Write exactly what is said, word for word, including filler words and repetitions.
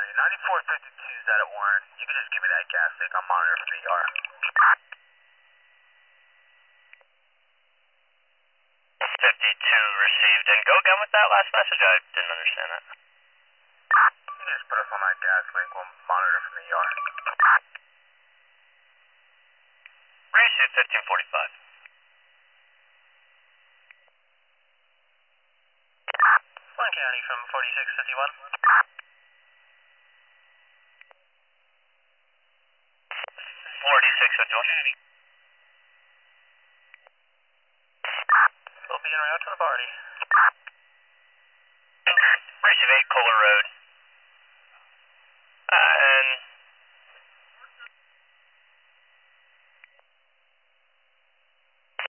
ninety-four fifty-two is out at Warren. You can just give me that gas stick. I'll monitor from the E R. fifty-two received. And go again with that last message. I didn't understand that. You can just put us on that gas link. We'll monitor from the E R. Receive fifteen forty-five. One County from forty-six fifty-one. forty-six fifty-one. We'll be en route to the party. Receive eight Kohler Road.